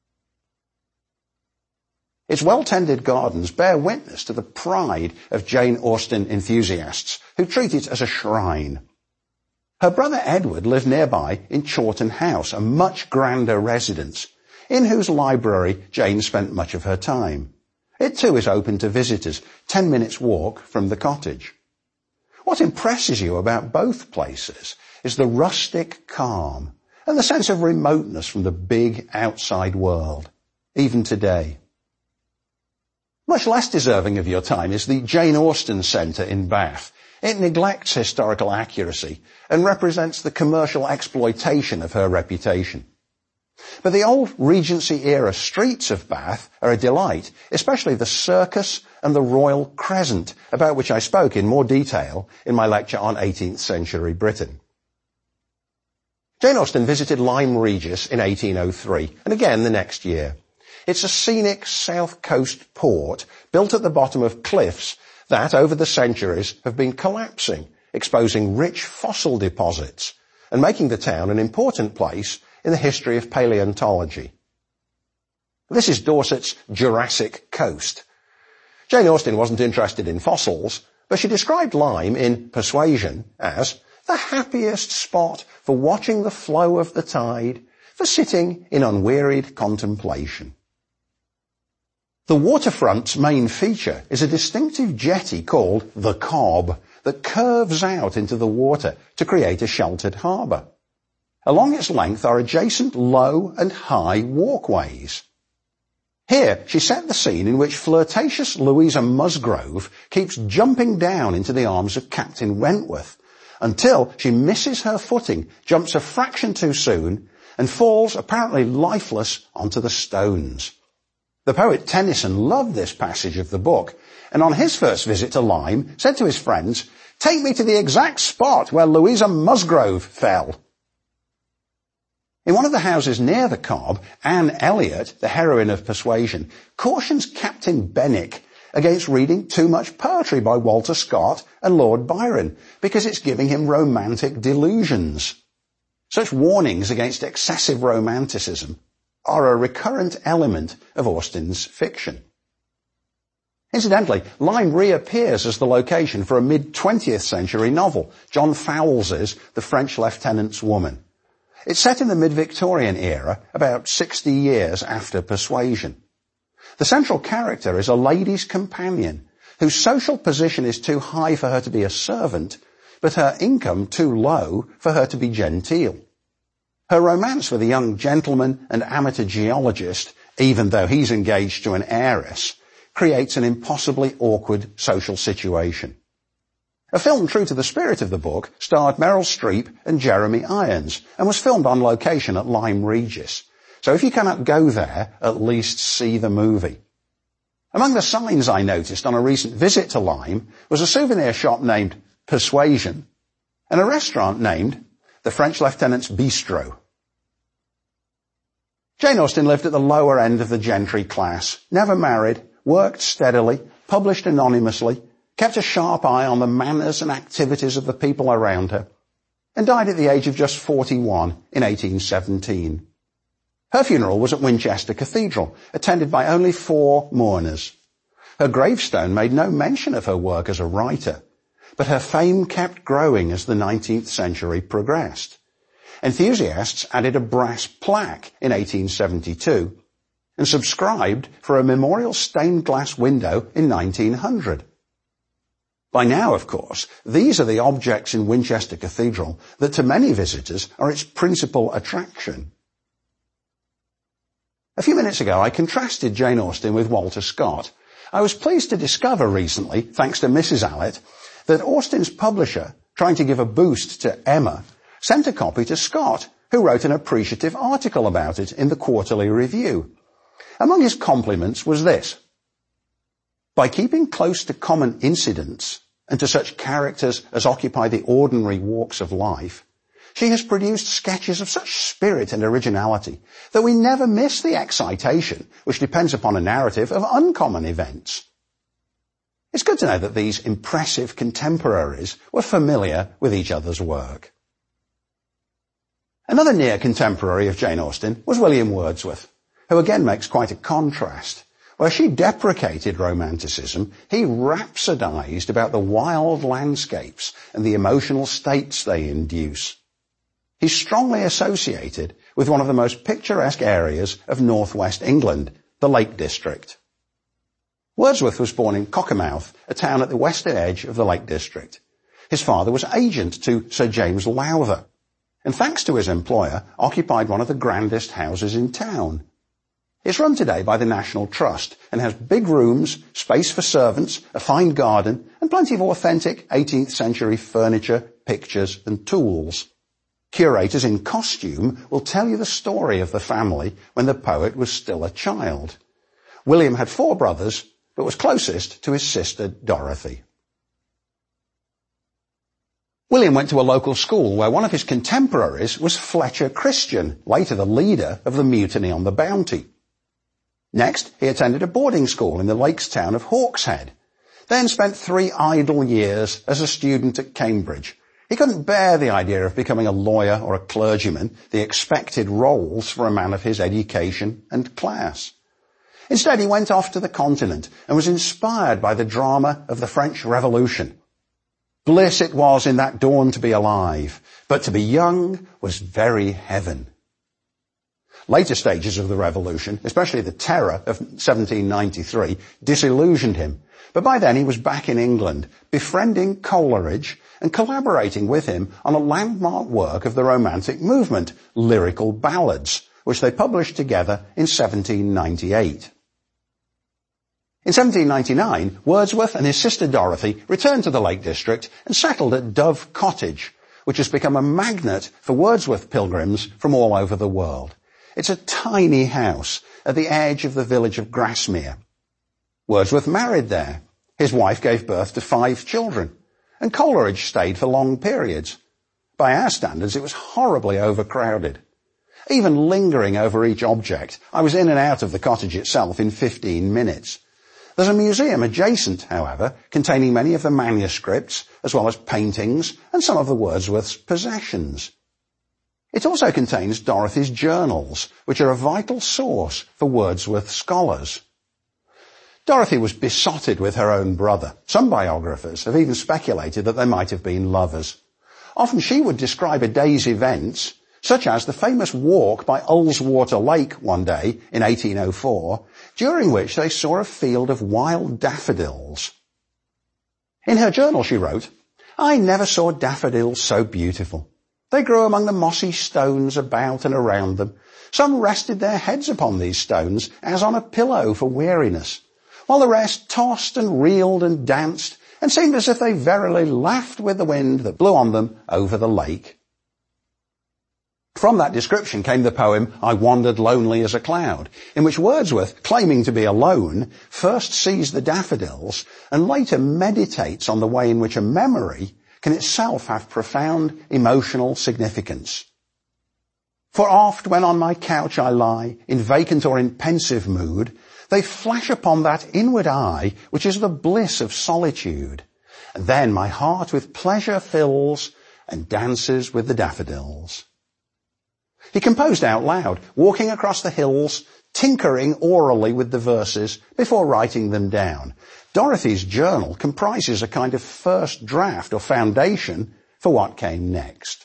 Its well-tended gardens bear witness to the pride of Jane Austen enthusiasts who treat it as a shrine. Her brother Edward lived nearby in Chawton House, a much grander residence, in whose library Jane spent much of her time. It too is open to visitors, ten minutes walk from the cottage. What impresses you about both places is the rustic calm and the sense of remoteness from the big outside world, even today. Much less deserving of your time is the Jane Austen Centre in Bath. It neglects historical accuracy and represents the commercial exploitation of her reputation. But the old Regency-era streets of Bath are a delight, especially the Circus and the Royal Crescent, about which I spoke in more detail in my lecture on eighteenth century Britain. Jane Austen visited Lyme Regis in eighteen oh three, and again the next year. It's a scenic south coast port built at the bottom of cliffs that, over the centuries, have been collapsing, exposing rich fossil deposits and making the town an important place in the history of paleontology. This is Dorset's Jurassic Coast. Jane Austen wasn't interested in fossils, but she described Lyme in Persuasion as the happiest spot for watching the flow of the tide, for sitting in unwearied contemplation. The waterfront's main feature is a distinctive jetty called the Cob that curves out into the water to create a sheltered harbour. Along its length are adjacent low and high walkways. Here she set the scene in which flirtatious Louisa Musgrove keeps jumping down into the arms of Captain Wentworth until she misses her footing, jumps a fraction too soon, and falls apparently lifeless onto the stones. The poet Tennyson loved this passage of the book, and on his first visit to Lyme said to his friends, "Take me to the exact spot where Louisa Musgrove fell." In one of the houses near the Cob, Anne Elliot, the heroine of Persuasion, cautions Captain Benwick against reading too much poetry by Walter Scott and Lord Byron, because it's giving him romantic delusions. Such warnings against excessive romanticism are a recurrent element of Austen's fiction. Incidentally, Lyme reappears as the location for a mid-twentieth century novel, John Fowles's The French Lieutenant's Woman. It's set in the mid-Victorian era, about sixty years after Persuasion. The central character is a lady's companion whose social position is too high for her to be a servant, but her income too low for her to be genteel. Her romance with a young gentleman and amateur geologist, even though he's engaged to an heiress, creates an impossibly awkward social situation. A film true to the spirit of the book starred Meryl Streep and Jeremy Irons and was filmed on location at Lyme Regis. So if you cannot go there, at least see the movie. Among the signs I noticed on a recent visit to Lyme was a souvenir shop named Persuasion and a restaurant named the French Lieutenant's Bistro. Jane Austen lived at the lower end of the gentry class, never married, worked steadily, published anonymously, kept a sharp eye on the manners and activities of the people around her, and died at the age of just forty-one in eighteen seventeen. Her funeral was at Winchester Cathedral, attended by only four mourners. Her gravestone made no mention of her work as a writer, but her fame kept growing as the nineteenth century progressed. Enthusiasts added a brass plaque in eighteen seventy-two and subscribed for a memorial stained glass window in nineteen hundred. By now, of course, these are the objects in Winchester Cathedral that to many visitors are its principal attraction. A few minutes ago, I contrasted Jane Austen with Walter Scott. I was pleased to discover recently, thanks to Missus Allett, that Austen's publisher, trying to give a boost to Emma, sent a copy to Scott, who wrote an appreciative article about it in the Quarterly Review. Among his compliments was this: By keeping close to common incidents and to such characters as occupy the ordinary walks of life, she has produced sketches of such spirit and originality that we never miss the excitation which depends upon a narrative of uncommon events. It's good to know that these impressive contemporaries were familiar with each other's work. Another near contemporary of Jane Austen was William Wordsworth, who again makes quite a contrast. Where she deprecated romanticism, he rhapsodized about the wild landscapes and the emotional states they induce. He's strongly associated with one of the most picturesque areas of northwest England, the Lake District. Wordsworth was born in Cockermouth, a town at the western edge of the Lake District. His father was agent to Sir James Lowther, and thanks to his employer, occupied one of the grandest houses in town. It's run today by the National Trust and has big rooms, space for servants, a fine garden, and plenty of authentic eighteenth century furniture, pictures, and tools. Curators in costume will tell you the story of the family when the poet was still a child. William had four brothers, but was closest to his sister Dorothy. William went to a local school where one of his contemporaries was Fletcher Christian, later the leader of the mutiny on the Bounty. Next, he attended a boarding school in the lakes town of Hawkshead, then spent three idle years as a student at Cambridge. He couldn't bear the idea of becoming a lawyer or a clergyman, the expected roles for a man of his education and class. Instead, he went off to the continent and was inspired by the drama of the French Revolution. Bliss it was in that dawn to be alive, but to be young was very heaven. Later stages of the revolution, especially the terror of seventeen ninety-three, disillusioned him. But by then he was back in England, befriending Coleridge and collaborating with him on a landmark work of the Romantic movement, Lyrical Ballads, which they published together in seventeen ninety-eight. In seventeen ninety-nine, Wordsworth and his sister Dorothy returned to the Lake District and settled at Dove Cottage, which has become a magnet for Wordsworth pilgrims from all over the world. It's a tiny house at the edge of the village of Grasmere. Wordsworth married there. His wife gave birth to five children, and Coleridge stayed for long periods. By our standards, it was horribly overcrowded. Even lingering over each object, I was in and out of the cottage itself in fifteen minutes. There's a museum adjacent, however, containing many of the manuscripts, as well as paintings and some of the Wordsworth's possessions. It also contains Dorothy's journals, which are a vital source for Wordsworth scholars. Dorothy was besotted with her own brother. Some biographers have even speculated that they might have been lovers. Often she would describe a day's events, such as the famous walk by Ullswater Lake one day in eighteen oh four, during which they saw a field of wild daffodils. In her journal she wrote, "I never saw daffodils so beautiful. They grew among the mossy stones about and around them. Some rested their heads upon these stones as on a pillow for weariness, while the rest tossed and reeled and danced, and seemed as if they verily laughed with the wind that blew on them over the lake." From that description came the poem I Wandered Lonely as a Cloud, in which Wordsworth, claiming to be alone, first sees the daffodils and later meditates on the way in which a memory can itself have profound emotional significance. "For oft when on my couch I lie, in vacant or in pensive mood, they flash upon that inward eye which is the bliss of solitude. And then my heart with pleasure fills and dances with the daffodils." He composed out loud, walking across the hills, tinkering orally with the verses before writing them down. Dorothy's journal comprises a kind of first draft or foundation for what came next.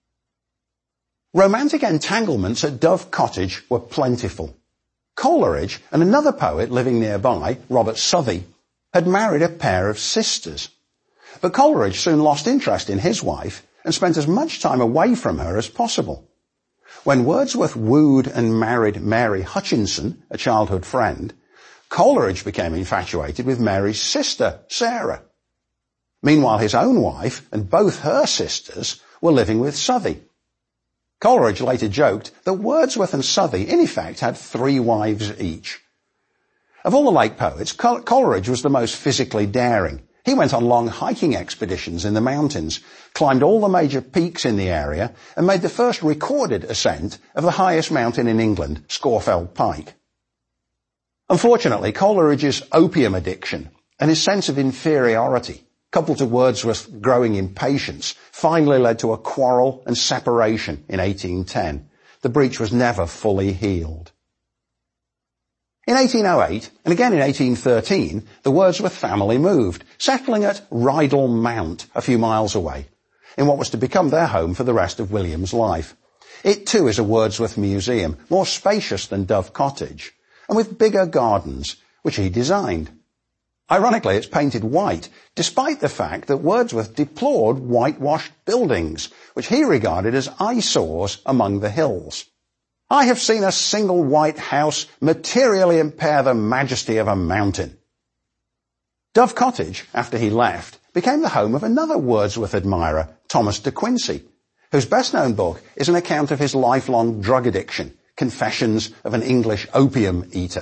Romantic entanglements at Dove Cottage were plentiful. Coleridge and another poet living nearby, Robert Southey, had married a pair of sisters. But Coleridge soon lost interest in his wife and spent as much time away from her as possible. When Wordsworth wooed and married Mary Hutchinson, a childhood friend, Coleridge became infatuated with Mary's sister, Sarah. Meanwhile, his own wife and both her sisters were living with Southey. Coleridge later joked that Wordsworth and Southey, in effect, had three wives each. Of all the lake poets, Col- Coleridge was the most physically daring. He went on long hiking expeditions in the mountains, climbed all the major peaks in the area, and made the first recorded ascent of the highest mountain in England, Scawfell Pike. Unfortunately, Coleridge's opium addiction and his sense of inferiority, coupled to Wordsworth's growing impatience, finally led to a quarrel and separation in eighteen ten. The breach was never fully healed. In eighteen oh eight, and again in eighteen thirteen, the Wordsworth family moved, settling at Rydal Mount, a few miles away, in what was to become their home for the rest of William's life. It too is a Wordsworth museum, more spacious than Dove Cottage, and with bigger gardens, which he designed. Ironically, it's painted white, despite the fact that Wordsworth deplored whitewashed buildings, which he regarded as eyesores among the hills. I have seen a single white house materially impair the majesty of a mountain. Dove Cottage, after he left, became the home of another Wordsworth admirer, Thomas de Quincey, whose best-known book is an account of his lifelong drug addiction, Confessions of an English Opium Eater.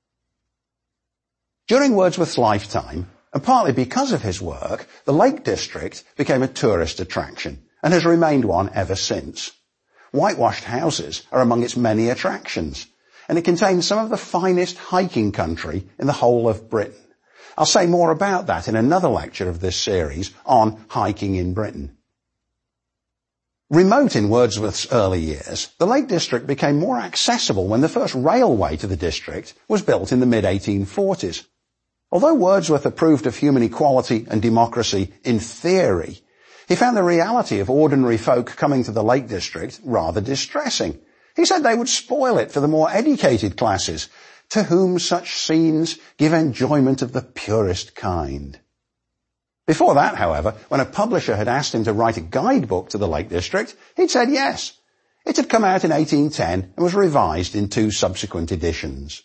During Wordsworth's lifetime, and partly because of his work, the Lake District became a tourist attraction and has remained one ever since. Whitewashed houses are among its many attractions, and it contains some of the finest hiking country in the whole of Britain. I'll say more about that in another lecture of this series on hiking in Britain. Remote in Wordsworth's early years, the Lake District became more accessible when the first railway to the district was built in the mid eighteen forties. Although Wordsworth approved of human equality and democracy in theory, he found the reality of ordinary folk coming to the Lake District rather distressing. He said they would spoil it for the more educated classes, to whom such scenes give enjoyment of the purest kind. Before that, however, when a publisher had asked him to write a guidebook to the Lake District, he'd said yes. It had come out in eighteen ten and was revised in two subsequent editions.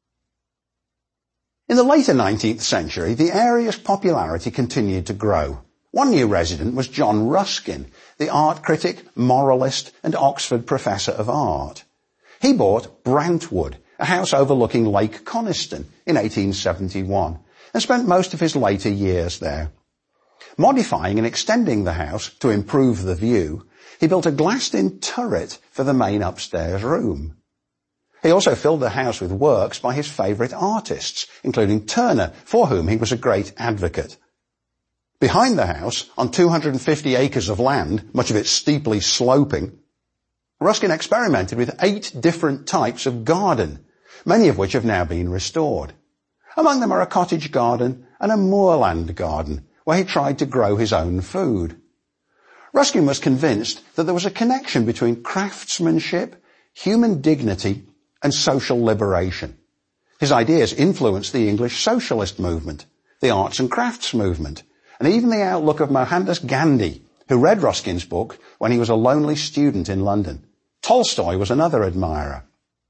In the later nineteenth century, the area's popularity continued to grow. One new resident was John Ruskin, the art critic, moralist, and Oxford professor of art. He bought Brantwood, a house overlooking Lake Coniston, in eighteen seventy-one, and spent most of his later years there. Modifying and extending the house to improve the view, he built a glassed-in turret for the main upstairs room. He also filled the house with works by his favourite artists, including Turner, for whom he was a great advocate. Behind the house, on two hundred fifty acres of land, much of it steeply sloping, Ruskin experimented with eight different types of garden, many of which have now been restored. Among them are a cottage garden and a moorland garden, where he tried to grow his own food. Ruskin was convinced that there was a connection between craftsmanship, human dignity, and social liberation. His ideas influenced the English socialist movement, the arts and crafts movement, and even the outlook of Mohandas Gandhi, who read Ruskin's book when he was a lonely student in London. Tolstoy was another admirer.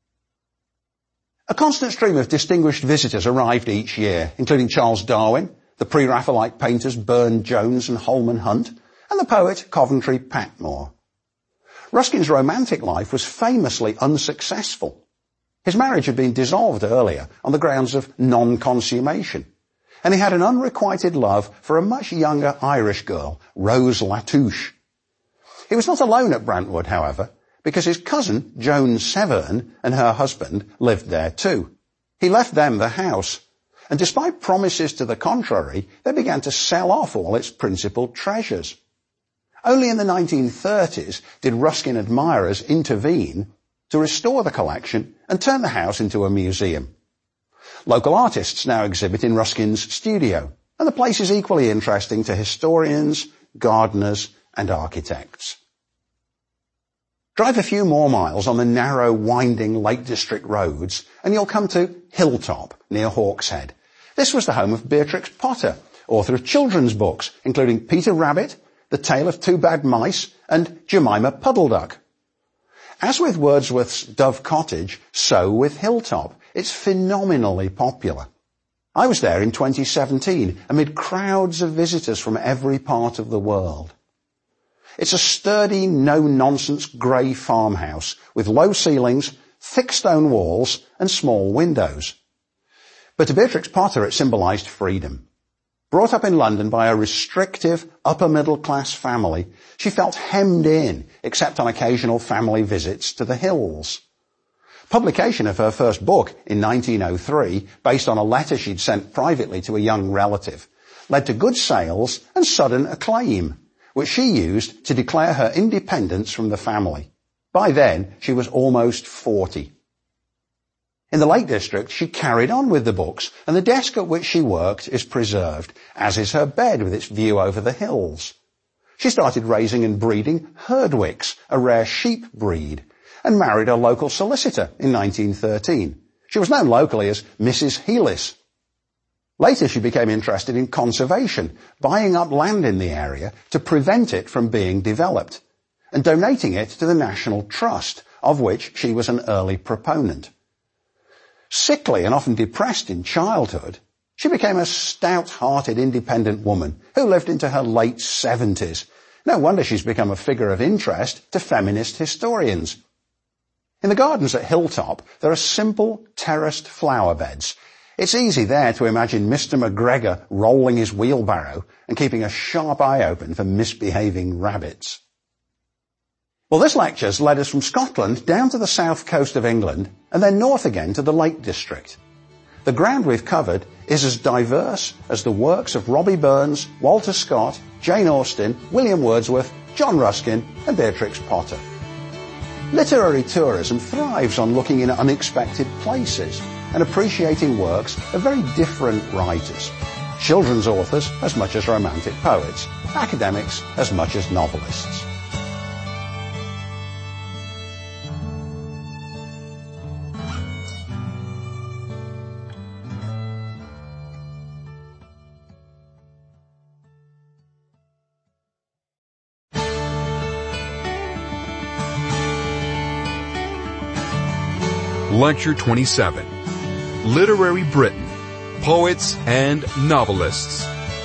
A constant stream of distinguished visitors arrived each year, including Charles Darwin, the pre-Raphaelite painters Burne-Jones and Holman Hunt, and the poet Coventry Patmore. Ruskin's romantic life was famously unsuccessful. His marriage had been dissolved earlier on the grounds of non-consummation, and he had an unrequited love for a much younger Irish girl, Rose Latouche. He was not alone at Brantwood, however, because his cousin, Joan Severn, and her husband lived there too. He left them the house, and despite promises to the contrary, they began to sell off all its principal treasures. Only in the nineteen thirties did Ruskin admirers intervene to restore the collection and turn the house into a museum. Local artists now exhibit in Ruskin's studio, and the place is equally interesting to historians, gardeners, and architects. Drive a few more miles on the narrow, winding Lake District roads, and you'll come to Hilltop, near Hawkshead. This was the home of Beatrix Potter, author of children's books, including Peter Rabbit, The Tale of Two Bad Mice, and Jemima Puddleduck. As with Wordsworth's Dove Cottage, so with Hilltop. It's phenomenally popular. I was there in twenty seventeen, amid crowds of visitors from every part of the world. It's a sturdy, no-nonsense grey farmhouse with low ceilings, thick stone walls, and small windows. But to Beatrix Potter it symbolized freedom. Brought up in London by a restrictive upper-middle-class family, she felt hemmed in, except on occasional family visits to the hills. Publication of her first book in nineteen oh three, based on a letter she'd sent privately to a young relative, led to good sales and sudden acclaim, which she used to declare her independence from the family. By then, she was almost forty. In the Lake District, she carried on with the books, and the desk at which she worked is preserved, as is her bed with its view over the hills. She started raising and breeding Herdwicks, a rare sheep breed, and married a local solicitor in nineteen thirteen. She was known locally as Missus Heelis. Later she became interested in conservation, buying up land in the area to prevent it from being developed, and donating it to the National Trust, of which she was an early proponent. Sickly and often depressed in childhood, she became a stout-hearted independent woman who lived into her late seventies. No wonder she's become a figure of interest to feminist historians. In the gardens at Hilltop, there are simple, terraced flower beds. It's easy there to imagine Mister McGregor rolling his wheelbarrow and keeping a sharp eye open for misbehaving rabbits. Well, this lecture's led us from Scotland down to the south coast of England and then north again to the Lake District. The ground we've covered is as diverse as the works of Robbie Burns, Walter Scott, Jane Austen, William Wordsworth, John Ruskin and Beatrix Potter. Literary tourism thrives on looking in unexpected places and appreciating works of very different writers. Children's authors as much as romantic poets, academics as much as novelists. Lecture twenty-seven. Literary Britain, Poets and Novelists.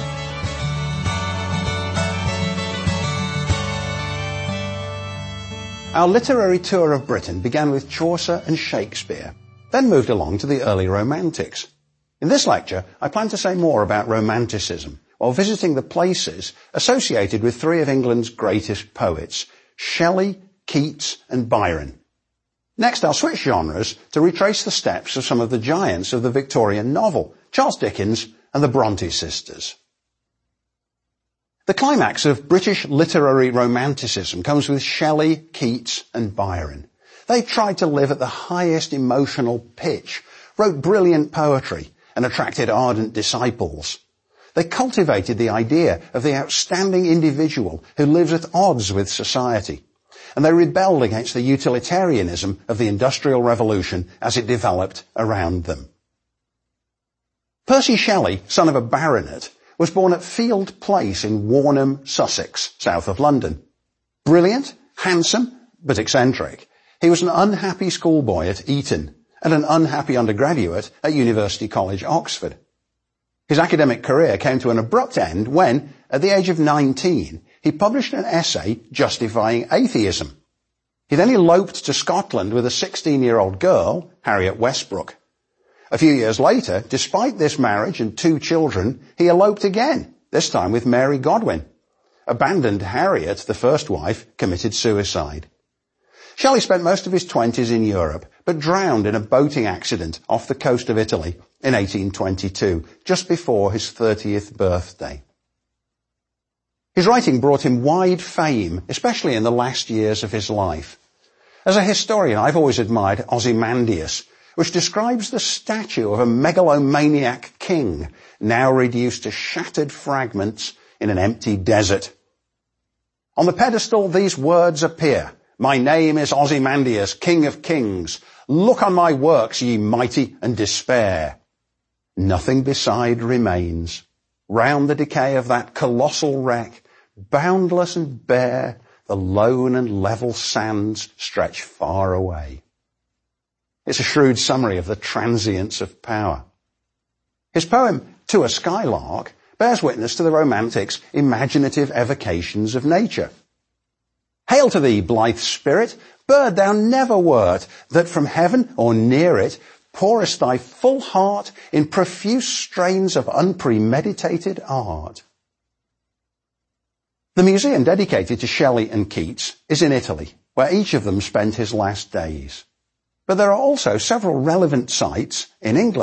Our literary tour of Britain began with Chaucer and Shakespeare, then moved along to the early Romantics. In this lecture, I plan to say more about Romanticism, while visiting the places associated with three of England's greatest poets, Shelley, Keats and Byron. Next, I'll switch genres to retrace the steps of some of the giants of the Victorian novel, Charles Dickens and the Bronte sisters. The climax of British literary romanticism comes with Shelley, Keats and Byron. They tried to live at the highest emotional pitch, wrote brilliant poetry and attracted ardent disciples. They cultivated the idea of the outstanding individual who lives at odds with society. And they rebelled against the utilitarianism of the Industrial Revolution as it developed around them. Percy Shelley, son of a baronet, was born at Field Place in Warnham, Sussex, south of London. Brilliant, handsome, but eccentric, he was an unhappy schoolboy at Eton and an unhappy undergraduate at University College, Oxford. His academic career came to an abrupt end when, at the age of nineteen, he published an essay justifying atheism. He then eloped to Scotland with a sixteen-year-old girl, Harriet Westbrook. A few years later, despite this marriage and two children, he eloped again, this time with Mary Godwin. Abandoned Harriet, the first wife, committed suicide. Shelley spent most of his twenties in Europe, but drowned in a boating accident off the coast of Italy in eighteen twenty-two, just before his thirtieth birthday. His writing brought him wide fame, especially in the last years of his life. As a historian, I've always admired Ozymandias, which describes the statue of a megalomaniac king, now reduced to shattered fragments in an empty desert. On the pedestal, these words appear: "My name is Ozymandias, King of Kings. Look on my works, ye mighty, and despair. Nothing beside remains. Round the decay of that colossal wreck, boundless and bare, the lone and level sands stretch far away." It's a shrewd summary of the transience of power. His poem, To a Skylark, bears witness to the Romantics' imaginative evocations of nature. "Hail to thee, blithe spirit, bird thou never wert, that from heaven or near it pourest thy full heart in profuse strains of unpremeditated art. The museum dedicated to Shelley and Keats is in Italy, where each of them spent his last days. But there are also several relevant sites in England.